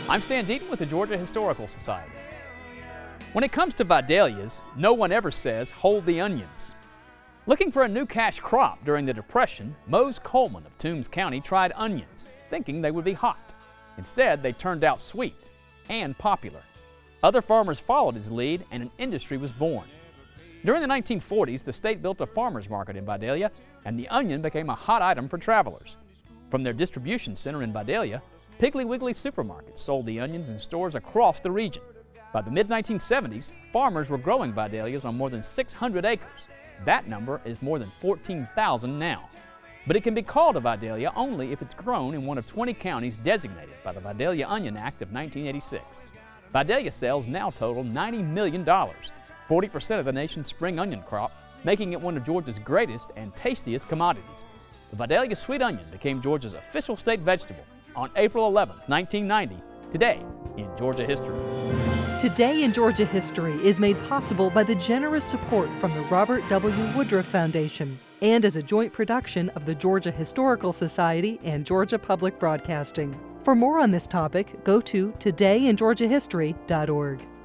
I'm Stan Deaton with the Georgia Historical Society. When it comes to Vidalias, no one ever says, hold the onions. Looking for a new cash crop during the Depression, Mose Coleman of Toombs County tried onions, thinking they would be hot. Instead, they turned out sweet and popular. Other farmers followed his lead, and an industry was born. During the 1940s, the state built a farmers market in Vidalia, and the onion became a hot item for travelers. From their distribution center in Vidalia, Piggly Wiggly supermarkets sold the onions in stores across the region. By the mid-1970s, farmers were growing Vidalias on more than 600 acres. That number is more than 14,000 now. But it can be called a Vidalia only if it's grown in one of 20 counties designated by the Vidalia Onion Act of 1986. Vidalia sales now total $90 million, 40% of the nation's spring onion crop, making it one of Georgia's greatest and tastiest commodities. The Vidalia sweet onion became Georgia's official state vegetable on April 11, 1990, today in Georgia history. Today in Georgia History is made possible by the generous support from the Robert W. Woodruff Foundation and as a joint production of the Georgia Historical Society and Georgia Public Broadcasting. For more on this topic, go to todayingeorgiahistory.org.